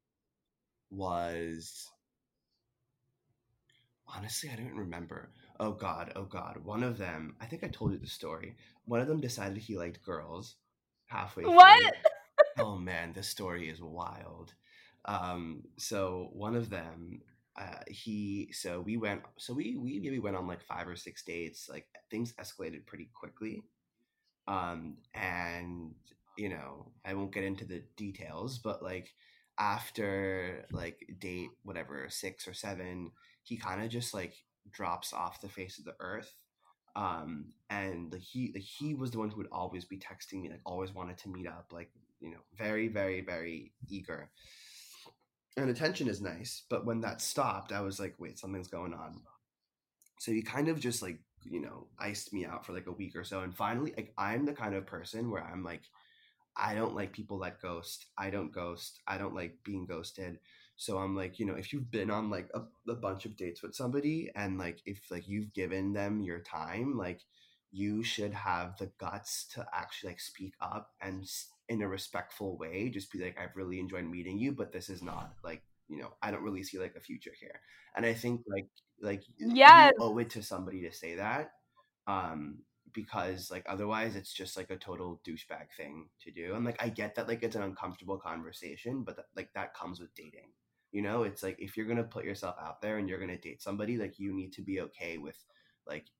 was, honestly, I don't remember. Oh God, oh God. One of them, I think I told you the story. One of them decided he liked girls halfway What? through. Oh man, this story is wild. Um, so one of them, uh, he, so we went, so we we maybe went on like five or six dates. Like things escalated pretty quickly. Um, and you know, I won't get into the details, but like after like date whatever six or seven, he kind of just like drops off the face of the earth. Um, and like he like he was the one who would always be texting me, like always wanted to meet up, like, you know, very very very eager. And attention is nice, but when that stopped, I was like, wait, something's going on. So he kind of just like, you know, iced me out for like a week or so, and finally, like, I'm the kind of person where I'm like, I don't like people that ghost. I don't ghost. I don't like being ghosted. So I'm like, you know, if you've been on like a, a bunch of dates with somebody, and like if like you've given them your time, like you should have the guts to actually like speak up and s- in a respectful way just be like, I've really enjoyed meeting you, but this is not like, you know, I don't really see like a future here. And I think like like Yes. you owe it to somebody to say that, um because like otherwise it's just like a total douchebag thing to do. And like I get that like it's an uncomfortable conversation, but that, like that comes with dating. You know, it's like if you're gonna put yourself out there and you're gonna date somebody, like you need to be okay with like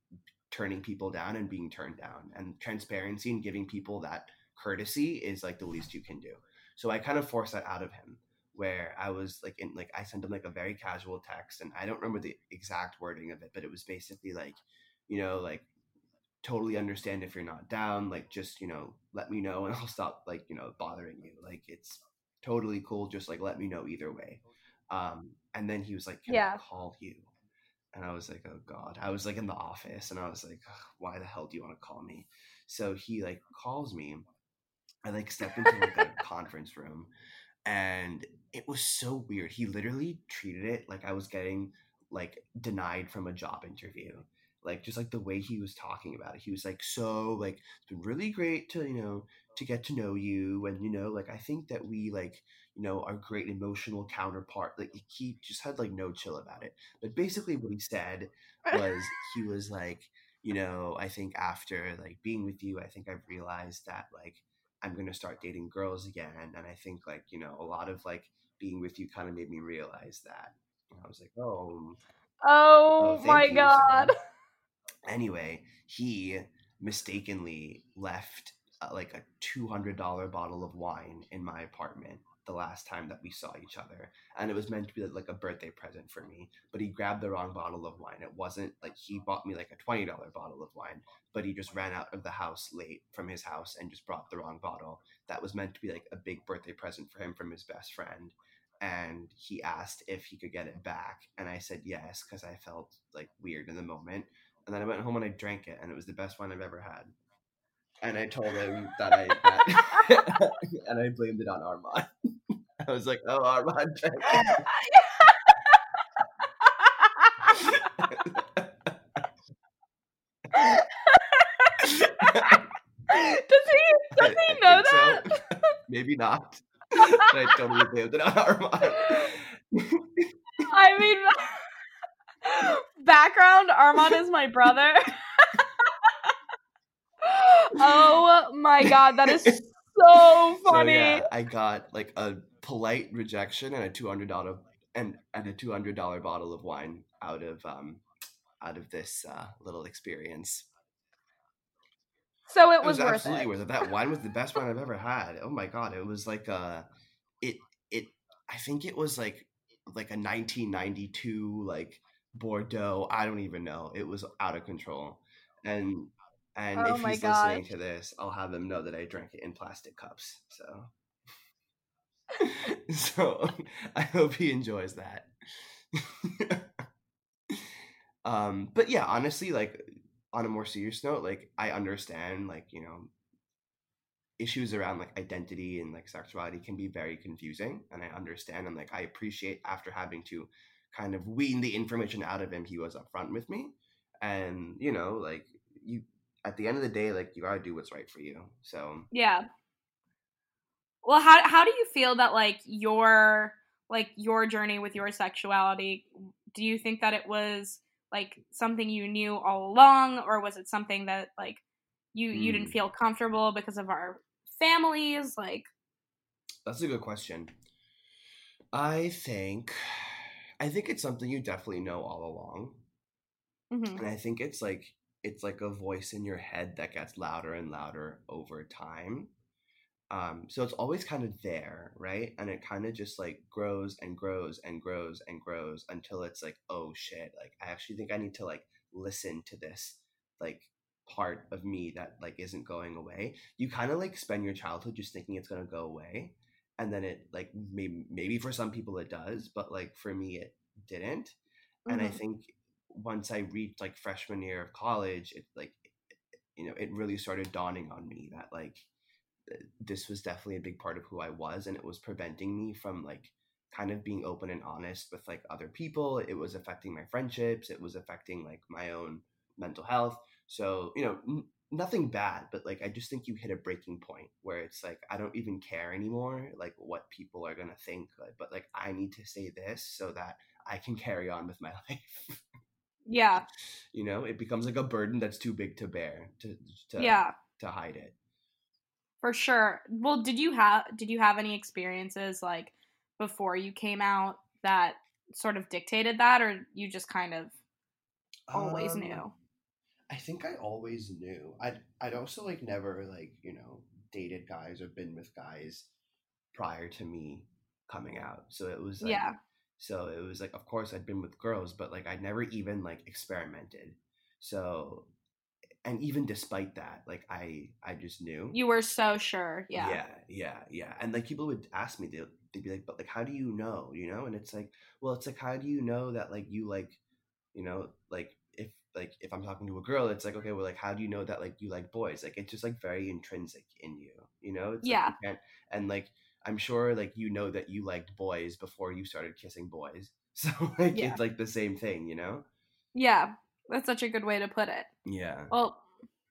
turning people down and being turned down, and transparency and giving people that courtesy is like the least you can do. So I kind of forced that out of him, where I was like in like I sent him like a very casual text, and I don't remember the exact wording of it, but it was basically like, you know, like, totally understand if you're not down, like, just, you know, let me know and I'll stop, like, you know, bothering you. Like, it's totally cool, just like let me know either way. Um and then he was like, can I Yeah. call you? And I was like, oh God. I was like in the office and I was like, "Ugh, why the hell do you want to call me?" So he like calls me. I like stepped into like a conference room, and it was so weird. He literally treated it like I was getting like denied from a job interview. Like, just like the way he was talking about it. He was like, so like, it's been really great to, you know, to get to know you, and, you know, like, I think that we, like, you know, are great emotional counterpart. Like, he just had like no chill about it. But basically what he said was, he was like, you know, I think after like being with you, I think I've realized that like I'm gonna start dating girls again, and I think, like, you know, a lot of like being with you kind of made me realize that. And I was like, oh, oh, Oh thank my you, god. sir. Anyway, he mistakenly left uh, like a two hundred dollars bottle of wine in my apartment the last time that we saw each other. And it was meant to be like a birthday present for me, but he grabbed the wrong bottle of wine. It wasn't like he bought me like a twenty dollars bottle of wine, but he just ran out of the house late from his house and just brought the wrong bottle. That was meant to be like a big birthday present for him from his best friend. And he asked if he could get it back. And I said yes, because I felt like weird in the moment. And then I went home and I drank it, and it was the best wine I've ever had. And I told him that I that, and I blamed it on Armand. I was like, "Oh, Armand drank it." Does he does I, I he know think so. that? Maybe not. But I totally blamed it on Armand. I mean, background, Armand is my brother. Oh my god, that is so So funny. yeah, I got like a polite rejection and a two hundred dollar and and a two hundred dollar bottle of wine out of um out of this uh, little experience. So it It was was worth absolutely it. worth it. That wine was the best wine I've ever had. Oh my god, it was like a it it I think it was like like a nineteen ninety-two like Bordeaux. I don't even know. It was out of control. And and Oh if my he's gosh. listening to this, I'll have him know that I drank it in plastic cups. So so I hope he enjoys that. um but yeah, honestly, like, on a more serious note, like, I understand, like, you know, issues around like identity and like sexuality can be very confusing, and I understand, and like I appreciate, after having to kind of wean the information out of him, he was upfront with me. And, you know, like, you, at the end of the day, like, you gotta do what's right for you. So Yeah. Well, how how do you feel that like your like your journey with your sexuality, do you think that it was like something you knew all along, or was it something that like you you didn't hmm, feel comfortable because of our families, like that's a good question. I think I think it's something you definitely know all along. mhm. And I think it's like it's like a voice in your head that gets louder and louder over time. Um, so it's always kind of there, right? And it kind of just like grows and grows and grows and grows until it's like, oh shit, like, I actually think I need to like listen to this like part of me that like isn't going away. You kind of like spend your childhood just thinking it's gonna go away, and then it like maybe maybe for some people it does, but like for me it didn't. And I Mhm. think once I reached like freshman year of college, it like, you know, it really started dawning on me that like this was definitely a big part of who I was, and it was preventing me from like kind of being open and honest with like other people. It was affecting my friendships, it was affecting like my own mental health. So, you know, n- nothing bad, but like I just think you hit a breaking point where it's like I don't even care anymore like what people are going to think, like, but like I need to say this so that I can carry on with my life. Yeah. You know, it becomes like a burden that's too big to bear to to Yeah. to hide it. For sure. Well, did you have did you have any experiences like before you came out that sort of dictated that, or you just kind of always Um knew? I think I always knew. I'd I'd also like never like, you know, dated guys or been with guys prior to me coming out. So it was like Yeah. so it was like of course I'd been with girls, but like I'd never even like experimented. So and even despite that, like I I just knew. You were so sure. Yeah. Yeah, yeah, yeah. And like people would ask me, they they'd be like, but like how do you know, you know? And it's like, well, it's like how do you know that like you like, you know, like if like if I'm talking to a girl, it's like, okay, well like how do you know that like you like boys? Like it's just like very intrinsic in you, you know? It's like Yeah. you can't and like I'm sure like you know that you liked boys before you started kissing boys. So like Yeah. it's like the same thing, you know? Yeah. That's such a good way to put it. Yeah. Well,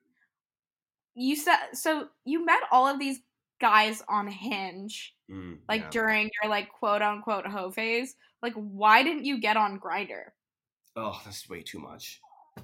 you said so you met all of these guys on Hinge, Mm, like yeah. during your like quote unquote hoe phase. Like, why didn't you get on Grindr? Oh, that's way too much.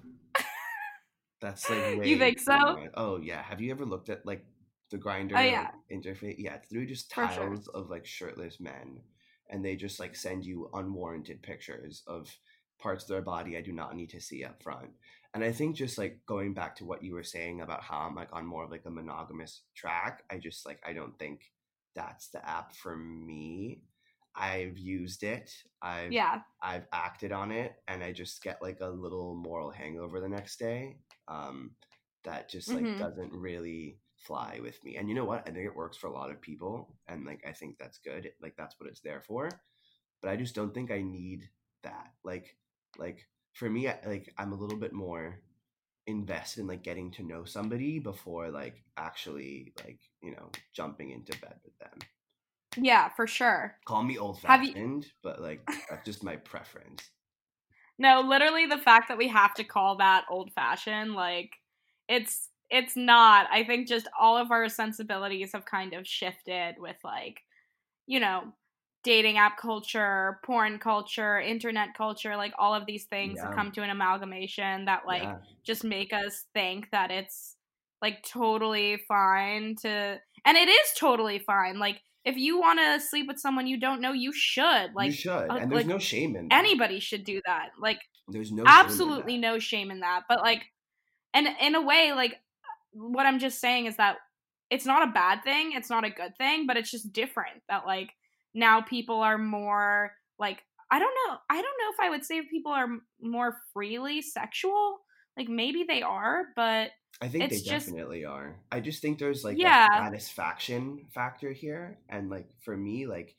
That's like You way think too so? much. Oh yeah. Have you ever looked at like the Oh grinder yeah, like interface? Yeah, it's literally just for sure. tiles of like shirtless men, and they just like send you unwarranted pictures of parts of their body I do not need to see up front. And I think just like going back to what you were saying about how I'm like on more of like a monogamous track, I just like I don't think that's the app for me. I've used it. I've Yeah. I've acted on it, and I just get like a little moral hangover the next day. Um, that just like Mm-hmm. doesn't really fly with me. And you know what? I think it works for a lot of people, and like I think that's good. Like that's what it's there for. But I just don't think I need that. Like like for me, I, like I'm a little bit more invested in like getting to know somebody before like actually like you know jumping into bed with them. Yeah, for sure. Call me old Have you? fashioned, but like that's just my preference. No, literally the fact that we have to call that old fashioned, like it's it's not. I think just all of our sensibilities have kind of shifted with like, you know, dating app culture, porn culture, internet culture, like all of these things that Yeah, come to an amalgamation that like yeah, just make us think that it's like totally fine to and it is totally fine. Like if you want to sleep with someone you don't know, you should. you Like should. uh, And there's like no shame in that. anybody should do that. Like There's no shame in absolutely that. no shame in that. But like and in a way like what I'm just saying is that it's not a bad thing, it's not a good thing, but it's just different that like now people are more like I don't know, I don't know if I would say people are more freely sexual. Like maybe they are, but I think they it's just definitely are. I just think there's like a yeah, satisfaction factor here. And like for me, like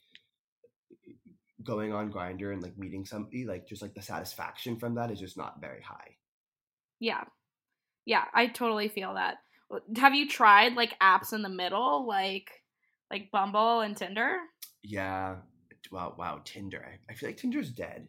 going on Grinder and like meeting somebody, like just like the satisfaction from that is just not very high. yeah. Yeah, I totally feel that. Have you tried like apps in the middle like like Bumble and Tinder? Yeah. Wow, wow, Tinder. I, I feel like Tinder's dead.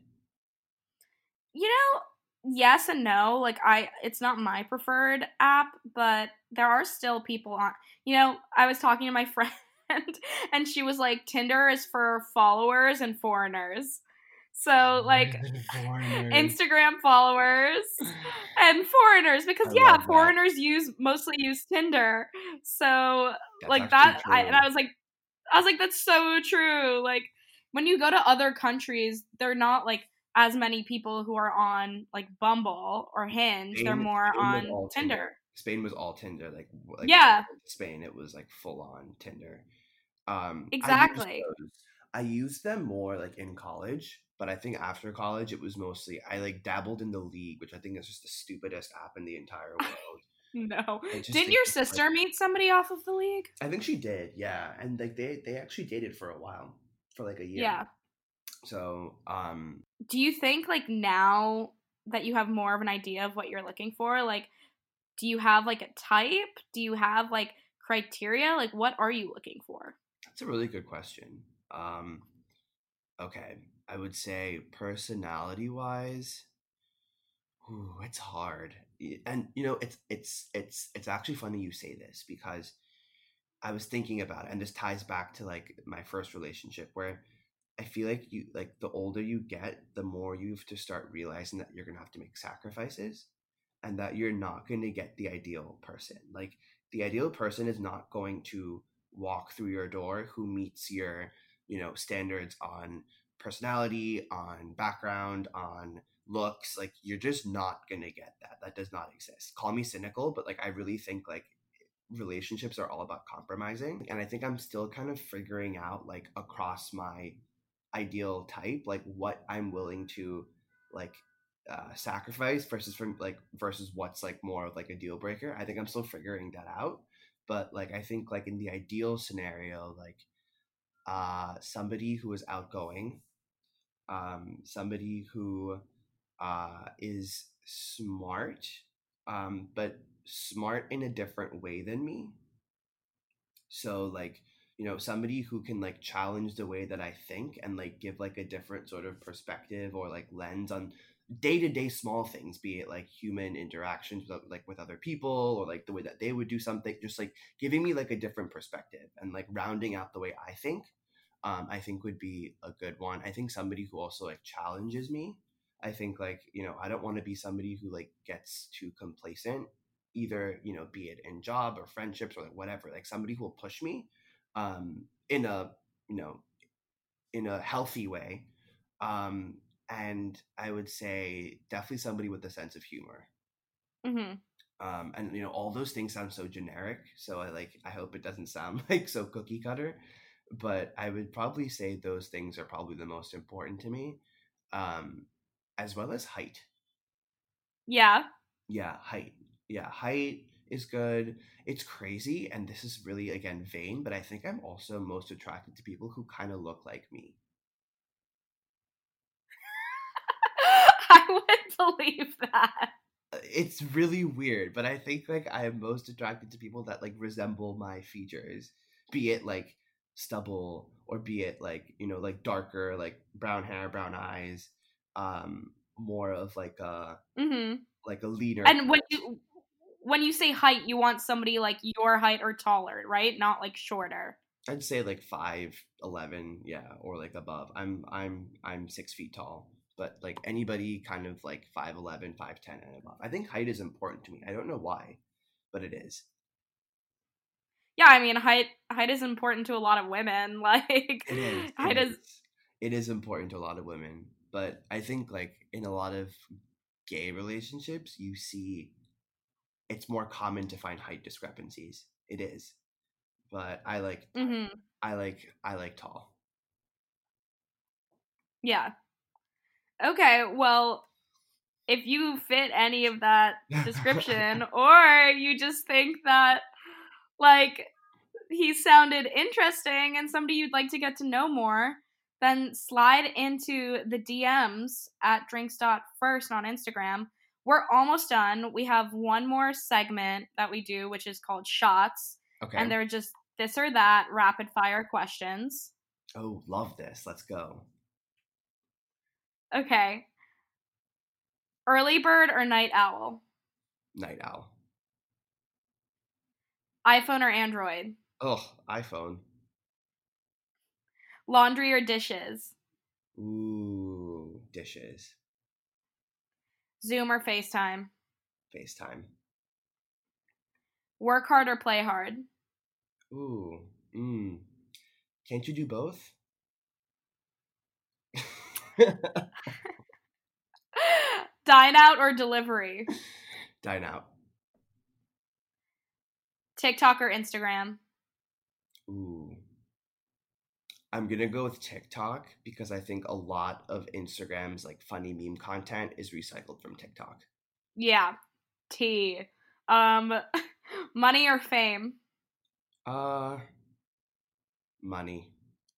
You know, yes and no. Like I it's not my preferred app, but there are still people on. You know, I was talking to my friend and she was like Tinder is for followers and foreigners. So, like Foreigners. Instagram followers and foreigners because I yeah, love that. foreigners use mostly use Tinder. So, That's like actually that I and true. I was like I was like, that's so true. Like, when you go to other countries, they're not like as many people who are on like Bumble or Hinge. They're Spain, more Spain was on all Tinder. Tinder. Spain was all Tinder. Like, w- like when I Yeah, went to Spain, it was like full on Tinder. Um, I used exactly. those. I used them more like in college, but I think after college, it was mostly I like dabbled in the League, which I think is just the stupidest app in the entire world. No. I just Didn't think your it's like sister meet somebody off of the League? I think she did, yeah, and like they they actually dated for a while, for like a year. Yeah. So, um, Do you think like now that you have more of an idea of what you're looking for, like do you have like a type? Do you have like criteria? Like what are you looking for? that's a really good question. Um, okay, I would say personality wise. Ooh, it's hard. Y- And you know, it's it's it's it's actually funny you say this because I was thinking about it, and this ties back to like my first relationship where I feel like you like the older you get, the more you have to start realizing that you're gonna have to make sacrifices and that you're not gonna get the ideal person. Like the ideal person is not going to walk through your door who meets your, you know, standards on personality, on background, on looks. Like, you're just not gonna get that. That does not exist. Call me cynical, but like I really think like relationships are all about compromising, and I think I'm still kind of figuring out like across my ideal type, like what I'm willing to like uh, sacrifice versus from like versus what's like more of like a deal breaker. I think I'm still figuring that out, but like I think like in the ideal scenario, like uh somebody who is outgoing, um somebody who uh is smart, um but smart in a different way than me. So like, you know, somebody who can like challenge the way that I think and like give like a different sort of perspective or like lens on day-to-day small things, be it like human interactions with like with other people or like the way that they would do something, just like giving me like a different perspective and like rounding out the way I think. Um, I think would be a good one. I think somebody who also like challenges me. I think like, you know, I don't want to be somebody who like gets too complacent, either, you know, be it in job or friendships or like whatever. Like somebody who will push me um in a, you know, in a healthy way. Um and I would say definitely somebody with a sense of humor. Mm-hmm. Um and you know, all those things sound so generic, so I like I hope it doesn't sound like so cookie cutter, but I would probably say those things are probably the most important to me. Um as well as height. Yeah. Yeah, height. Yeah, height is good. It's crazy, and this is really again vain, but I think I'm also most attracted to people who kind of look like me. I would believe that. It's really weird, but I think like I am most attracted to people that like resemble my features, be it like stubble or be it like, you know, like darker, like brown hair, brown eyes, um, more of like a Mm-hmm. like a leader. And when you when you say height, you want somebody like your height or taller, right? Not like shorter. I'd say like five eleven, yeah, or like above. I'm I'm I'm six feet tall, but like anybody kind of like five eleven, five ten and above. I think height is important to me. I don't know why, but it is. Yeah, I mean height height is important to a lot of women. Like It is. height It is. is. It is important to a lot of women, but I think like in a lot of gay relationships, you see it's more common to find height discrepancies. It is. But I like Mm-hmm. I like I like tall. Yeah. Okay, well, if you fit any of that description, or you just think that, like, he sounded interesting and somebody you'd like to get to know more, then slide into the D Ms at drinks dot first on Instagram. We're almost done. We have one more segment that we do, which is called Shots. Okay. And they're just this or that rapid fire questions. Oh, love this. Let's go. Okay. Early bird or night owl? Night owl. iPhone or Android? Oh, iPhone. Laundry or dishes? Ooh, dishes. Zoom or FaceTime? FaceTime. Work hard or play hard? Ooh, mm. Can't you do both? Dine out or delivery? Dine out. TikTok or Instagram? Ooh. I'm gonna go with TikTok because I think a lot of Instagram's like funny meme content is recycled from TikTok. Yeah. T. Um, money or fame? Uh, money.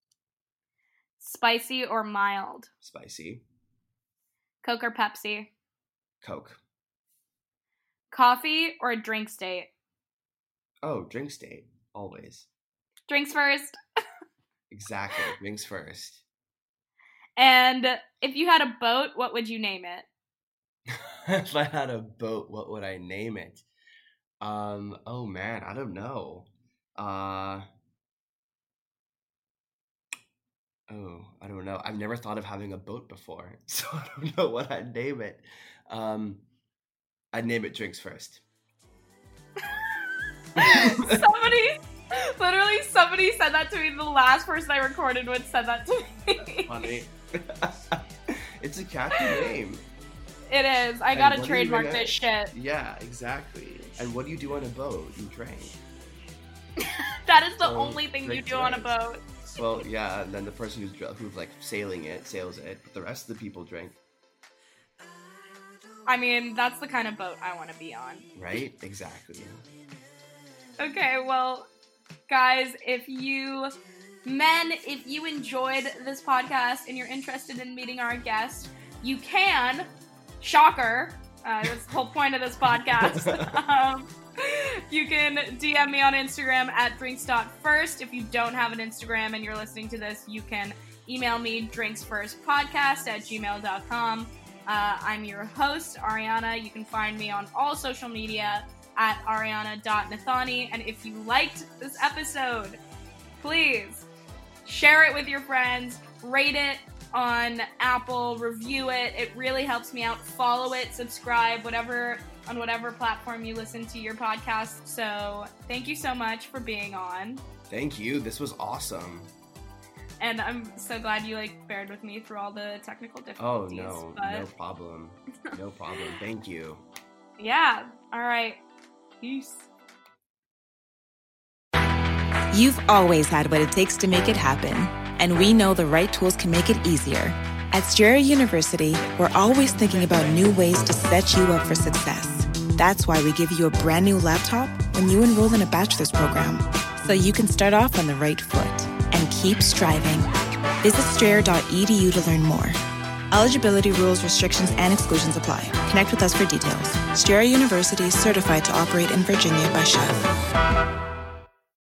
Spicy or mild? Spicy. Coke or Pepsi? Coke. Coffee or drinks date? Oh, drinks date. Always. Drinks first. Exactly. Drinks first. And if you had a boat, what would you name it? If I had a boat, what would I name it? Um, oh man, I don't know. Uh, oh, I don't know. I've never thought of having a boat before, so I don't know what I'd name it. Um, I'd name it Drinks First. Somebody, literally somebody said that to me. The last person I recorded with said that to me. Funny. It's a catchy name. It is. I And gotta what are you trademark gonna- this shit. Yeah, exactly. And what do you do on a boat? You drink. That is the So, only thing you drink do on a drinks. boat. Well, yeah, and then the person who's dr- who's like sailing it sails it, but the rest of the people drink. I mean, that's the kind of boat I want to be on. Right? Exactly. Okay, well, guys, if you, men, if you enjoyed this podcast and you're interested in meeting our guest, you can, shocker, uh, that's the whole point of this podcast, um, you can D M me on Instagram at drinks dot first. If you don't have an Instagram and you're listening to this, you can email me drinksfirstpodcast at gmail dot com. Uh, I'm your host, Ariana. You can find me on all social media at ariana dot nathani. And if you liked this episode, please share it with your friends, rate it on Apple, review it. It really helps me out. Follow it, subscribe, whatever on whatever platform you listen to your podcast. So thank you so much for being on. Thank you. This was awesome. And I'm so glad you like bared with me through all the technical Oh difficulties. no, but no problem. No problem. Thank you. yeah. All right. Peace. You've always had what it takes to make it happen, and we know the right tools can make it easier. At Strayer University, we're always thinking about new ways to set you up for success. That's why we give you a brand new laptop when you enroll in a bachelor's program, so you can start off on the right foot and keep striving. Visit strayer dot e d u to learn more. Eligibility rules, restrictions, and exclusions apply. Connect with us for details. Strayer University is certified to operate in Virginia by C H E V.